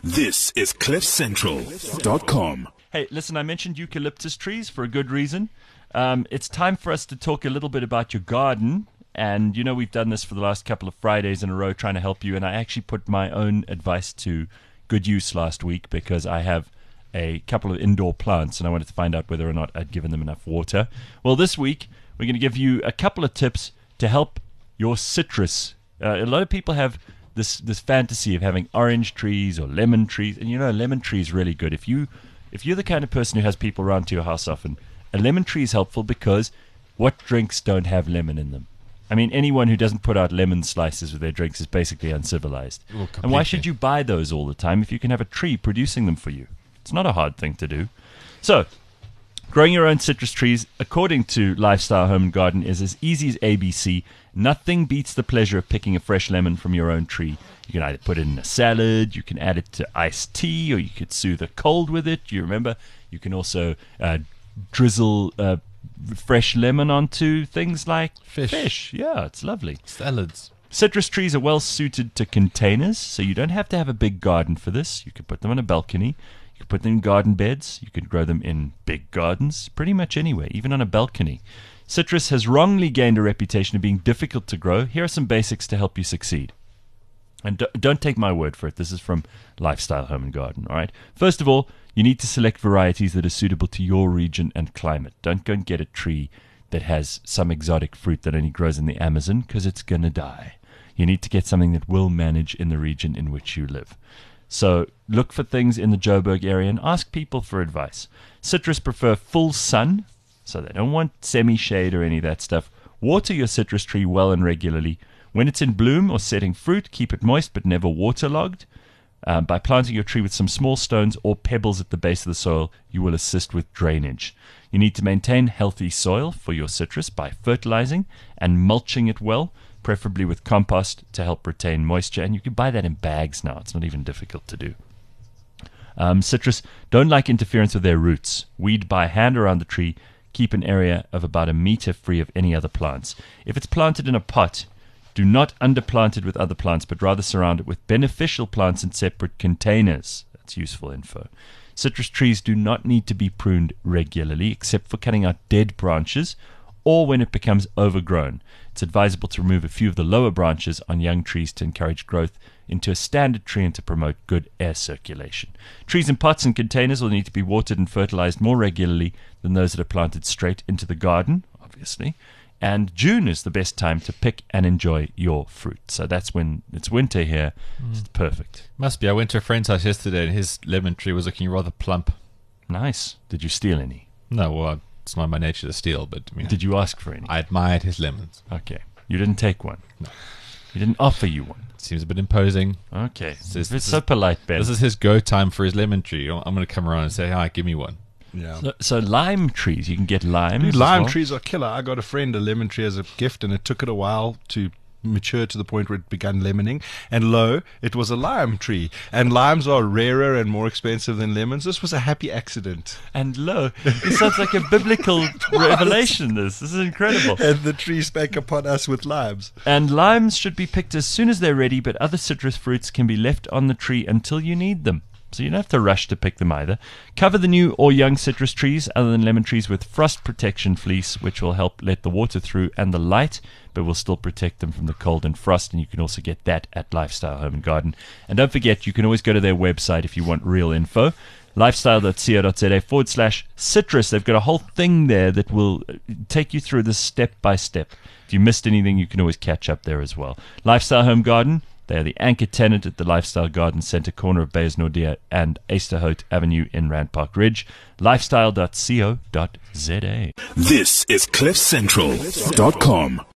This is CliffCentral.com. Hey, listen, I mentioned eucalyptus trees for a good reason. It's time for us to talk a little bit about your garden. And, you know, we've done this for the last couple of Fridays in a row trying to help you. And I actually put my own advice to good use last week because I have a couple of indoor plants and I wanted to find out whether or not I'd given them enough water. Well, this week, we're going to give you a couple of tips to help your citrus. A lot of people have this fantasy of having orange trees or lemon trees. And, you know, a lemon tree is really good. If you're the kind of person who has people around to your house often, a lemon tree is helpful because what drinks don't have lemon in them? I mean, anyone who doesn't put out lemon slices with their drinks is basically uncivilized. Well, and why should you buy those all the time if you can have a tree producing them for you? It's not a hard thing to do. So, growing your own citrus trees, according to Lifestyle Home and Garden, is as easy as ABC. Nothing beats the pleasure of picking a fresh lemon from your own tree. You can either put it in a salad, you can add it to iced tea, or you could soothe a cold with it. You remember? You can also drizzle fresh lemon onto things like fish. Yeah, it's lovely. Salads. Citrus trees are well suited to containers, so you don't have to have a big garden for this. You could put them on a balcony. You could put them in garden beds. You could grow them in big gardens, pretty much anywhere, even on a balcony. Citrus has wrongly gained a reputation of being difficult to grow. Here are some basics to help you succeed. And don't take my word for it. This is from Lifestyle Home and Garden, all right? First of all, you need to select varieties that are suitable to your region and climate. Don't go and get a tree that has some exotic fruit that only grows in the Amazon because it's going to die. You need to get something that will manage in the region in which you live. So look for things in the Joburg area and ask people for advice. Citrus prefer full sun, so they don't want semi-shade or any of that stuff. Water your citrus tree well and regularly. When it's in bloom or setting fruit, keep it moist but never waterlogged. By planting your tree with some small stones or pebbles at the base of the soil, you will assist with drainage. You need to maintain healthy soil for your citrus by fertilizing and mulching it well, preferably with compost to help retain moisture. And you can buy that in bags now. It's not even difficult to do. Citrus don't like interference with their roots. Weed by hand around the tree. Keep an area of about 1 meter free of any other plants. If it's planted in a pot, do not underplant it with other plants, but rather surround it with beneficial plants in separate containers. That's useful info. Citrus trees do not need to be pruned regularly, except for cutting out dead branches or when it becomes overgrown. It's advisable to remove a few of the lower branches on young trees to encourage growth into a standard tree and to promote good air circulation. Trees in pots and containers will need to be watered and fertilized more regularly than those that are planted straight into the garden, obviously. And June is the best time to pick and enjoy your fruit. So that's when it's winter here. It's perfect. Must be. I went to a friend's house yesterday and his lemon tree was looking rather plump. Nice. Did you steal any? No, well, it's not my nature to steal, but I mean, Did you ask for any? I admired his lemons. Okay. You didn't take one? No. He didn't offer you one? Seems a bit imposing. Okay. This It's so polite, Ben. This is his go time for his lemon tree. I'm going to come around and say, hi, give me one. Yeah. So lime trees, you can get limes. Dude, as lime well. trees are killer. I got a friend a lemon tree as a gift, and it took it a while to mature to the point where it began lemoning. And lo, it was a lime tree. And limes are rarer and more expensive than lemons. This was a happy accident. And lo, this sounds like a biblical revelation. This is incredible. And the tree spake upon us with limes. And limes should be picked as soon as they're ready, but other citrus fruits can be left on the tree until you need them. So you don't have to rush to pick them either. Cover the new or young citrus trees, other than lemon trees, with frost protection fleece, which will help let the water through and the light, but will still protect them from the cold and frost. And you can also get that at Lifestyle Home and Garden. And don't forget, you can always go to their website if you want real info. lifestyle.co.za/citrus. They've got a whole thing there that will take you through this step by step. If you missed anything, you can always catch up there as well. Lifestyle Home Garden. They are the anchor tenant at the Lifestyle Garden Centre, corner of Beyers Naudé and Easterhout Avenue in Rand Park Ridge. Lifestyle.co.za. This is CliffCentral.com.